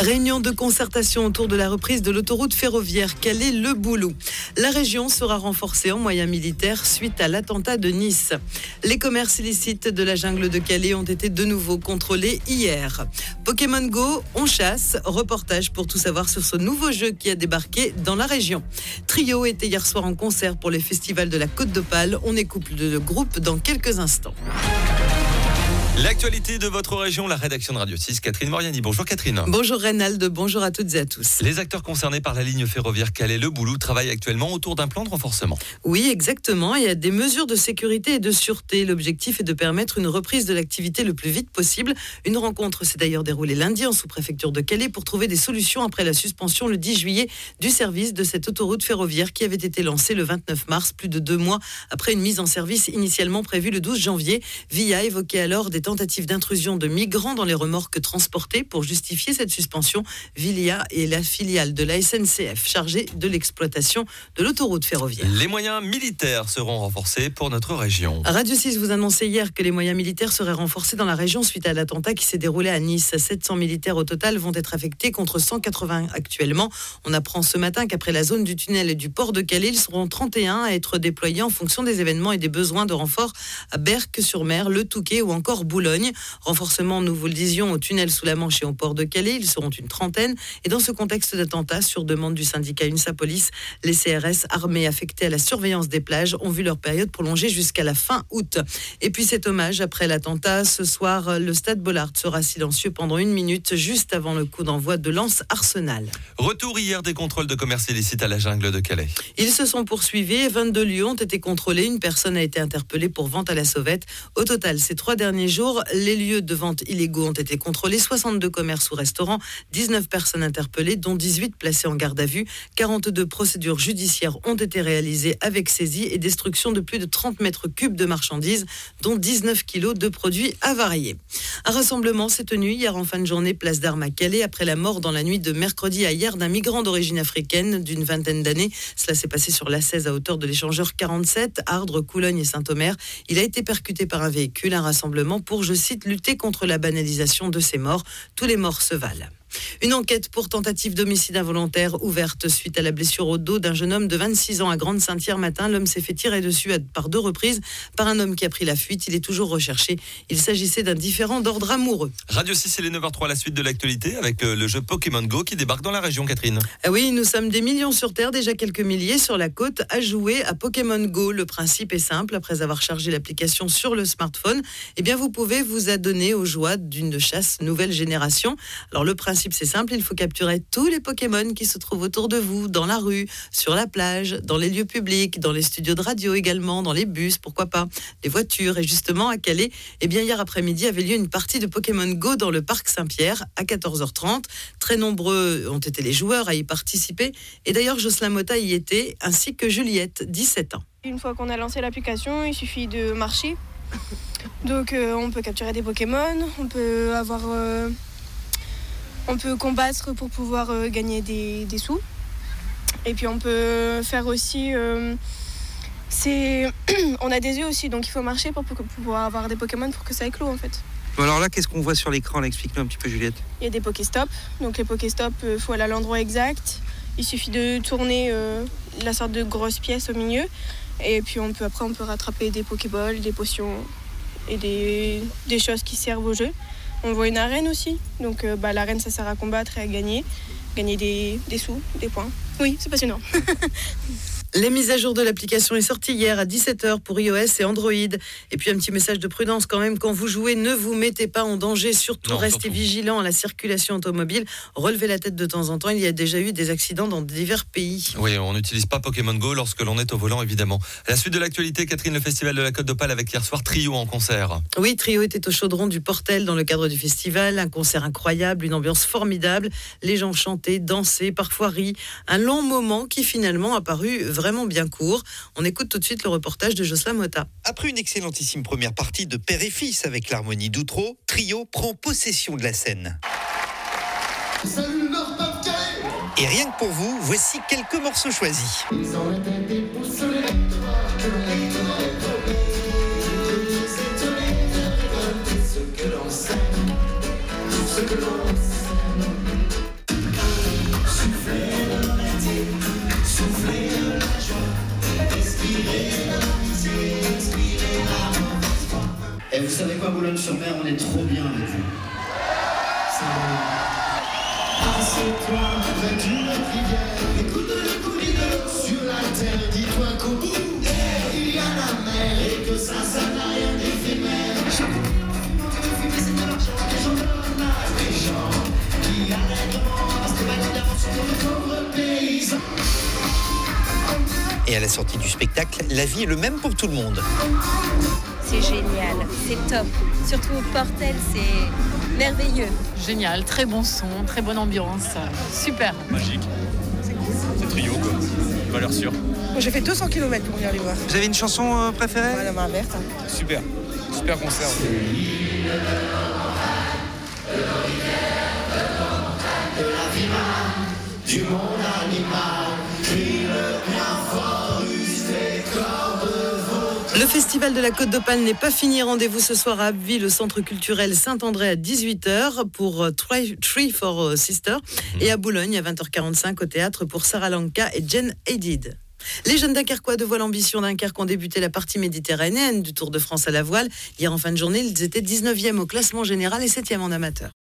Réunion de concertation autour de la reprise de l'autoroute ferroviaire Calais-Le Boulou. La région sera renforcée en moyens militaires suite à l'attentat de Nice. Les commerces illicites de la jungle de Calais ont été de nouveau contrôlés hier. Pokémon Go, on chasse. Reportage pour tout savoir sur ce nouveau jeu qui a débarqué dans la région. Trio était hier soir en concert pour les festivals de la Côte d'Opale. On écoute le groupe dans quelques instants. L'actualité de votre région, la rédaction de Radio 6, Catherine Moriani. Bonjour Catherine. Bonjour Reynald, bonjour à toutes et à tous. Les acteurs concernés par la ligne ferroviaire Calais-Le Boulou travaillent actuellement autour d'un plan de renforcement. Oui, exactement. Il y a des mesures de sécurité et de sûreté. L'objectif est de permettre une reprise de l'activité le plus vite possible. Une rencontre s'est d'ailleurs déroulée lundi en sous-préfecture de Calais pour trouver des solutions après la suspension le 10 juillet du service de cette autoroute ferroviaire qui avait été lancée le 29 mars, plus de 2 mois après une mise en service initialement prévue le 12 janvier. VIA évoquait alors des tentatives d'intrusion de migrants dans les remorques transportées. Pour justifier cette suspension, VIA est la filiale de la SNCF chargée de l'exploitation de l'autoroute ferroviaire. Les moyens militaires seront renforcés pour notre région. Radio 6 vous annonçait hier que les moyens militaires seraient renforcés dans la région suite à l'attentat qui s'est déroulé à Nice. 700 militaires au total vont être affectés contre 180 actuellement. On apprend ce matin qu'après la zone du tunnel et du port de Calais, ils seront 31 à être déployés en fonction des événements et des besoins de renfort à Berck-sur-Mer, Le Touquet ou encore Boulogne. Renforcement, nous vous le disions, au tunnel sous la Manche et au port de Calais. Ils seront une trentaine. Et dans ce contexte d'attentat, sur demande du syndicat UNSA Police, les CRS armés affectés à la surveillance des plages ont vu leur période prolongée jusqu'à la fin août. Et puis cet hommage après l'attentat, ce soir, le stade Bollaert sera silencieux pendant 1 minute, juste avant le coup d'envoi de Lens Arsenal. Retour hier des contrôles de commerce illicite à la jungle de Calais. Ils se sont poursuivis. 22 lieux ont été contrôlés. Une personne a été interpellée pour vente à la sauvette. Au total, ces 3 derniers jours, les lieux de vente illégaux ont été contrôlés, 62 commerces ou restaurants, 19 personnes interpellées, dont 18 placées en garde à vue. 42 procédures judiciaires ont été réalisées avec saisie et destruction de plus de 30 mètres cubes de marchandises, dont 19 kilos de produits avariés. Un rassemblement s'est tenu hier en fin de journée, place d'Armes à Calais, après la mort dans la nuit de mercredi à hier d'un migrant d'origine africaine d'une vingtaine d'années. Cela s'est passé sur l'A16 à hauteur de l'échangeur 47, Ardres, Coulogne et Saint-Omer. Il a été percuté par un véhicule, un rassemblement pour, je cite, lutter contre la banalisation de ces morts. Tous les morts se valent. Une enquête pour tentative d'homicide involontaire ouverte suite à la blessure au dos d'un jeune homme de 26 ans à Grande-Saint-Hyacinthe matin. L'homme s'est fait tirer dessus par 2 reprises par un homme qui a pris la fuite. Il est toujours recherché. Il s'agissait d'un différend d'ordre amoureux. Radio 6 et les 9h03, la suite de l'actualité avec le jeu Pokémon Go qui débarque dans la région, Catherine. Ah oui, nous sommes des millions sur Terre, déjà quelques milliers sur la côte, à jouer à Pokémon Go. Le principe est simple. Après avoir chargé l'application sur le smartphone, eh bien vous pouvez vous adonner aux joies d'une chasse nouvelle génération. Alors le principe, c'est simple, il faut capturer tous les Pokémon qui se trouvent autour de vous, dans la rue, sur la plage, dans les lieux publics, dans les studios de radio également, dans les bus, pourquoi pas, les voitures. Et justement, à Calais, eh bien, hier après-midi avait lieu une partie de Pokémon Go dans le parc Saint-Pierre à 14h30. Très nombreux ont été les joueurs à y participer. Et d'ailleurs, Jocelyn Motta y était, ainsi que Juliette, 17 ans. Une fois qu'on a lancé l'application, il suffit de marcher. Donc on peut capturer des Pokémon, on peut combattre pour pouvoir gagner des sous. Et puis on peut faire aussi... on a des yeux aussi, donc il faut marcher pour pouvoir avoir des Pokémon pour que ça éclose en fait. Bon alors là, qu'est-ce qu'on voit sur l'écran là? Explique-nous un petit peu, Juliette. Il y a des Pokéstop. Donc les Pokéstop, il faut aller à l'endroit exact. Il suffit de tourner la sorte de grosse pièce au milieu. Et puis on peut rattraper des Pokéballs, des potions et des choses qui servent au jeu. On voit une arène aussi, donc l'arène ça sert à combattre et à gagner des sous, des points. Oui, c'est passionnant. La mise à jour de l'application est sortie hier à 17h pour iOS et Android. Et puis un petit message de prudence quand même, quand vous jouez, ne vous mettez pas en danger, surtout restez vigilant à la circulation automobile, relevez la tête de temps en temps, il y a déjà eu des accidents dans divers pays. Oui, on n'utilise pas Pokémon Go lorsque l'on est au volant évidemment. La suite de l'actualité, Catherine, le festival de la Côte d'Opale avec hier soir Trio en concert. Oui, Trio était au chaudron du Portel dans le cadre du festival, un concert incroyable, une ambiance formidable, les gens chantaient, dansaient, parfois rient, un long moment qui finalement a paru vraiment bien court. On écoute tout de suite le reportage de Jocelyn Motta. Après une excellentissime première partie de père et fils avec l'harmonie d'Outreau, Trio prend possession de la scène. Salut le Nord-Pas-de-Calais! Et rien que pour vous, voici quelques morceaux choisis. Ils ont la tête et poussent les ce que l'on sait, ce que l'on sait. Assieds-toi près d'une rivière, écoute le coulis de l'eau sur la terre, dis-toi qu'au bout, il y a la mer et que ça n'a rien d'éphémère. Des gens qui allègrement se baladent sur le pauvre paysan. Et à la sortie du spectacle, la vie est le même pour tout le monde. C'est génial, c'est top. Surtout au Portel, c'est merveilleux. Génial, très bon son, très bonne ambiance, super. Magique. C'est Trio, quoi. Valeur sûre. Moi, j'ai fait 200 km pour venir les voir. Vous avez une chanson préférée? La main verte. Super. Super concert. Du monde animal, crie le bien fort, use les cordes vocales. Le festival de la Côte d'Opale n'est pas fini. Rendez-vous ce soir à Abbeville, au centre culturel Saint-André à 18h pour Three for Sister et à Boulogne à 20h45 au théâtre pour Sarah Lanka et Jen Hadid. Les jeunes Dunkerquois de Voile Ambition Dunkerque ont débuté la partie méditerranéenne du Tour de France à la voile. Hier en fin de journée, ils étaient 19e au classement général et 7e en amateur.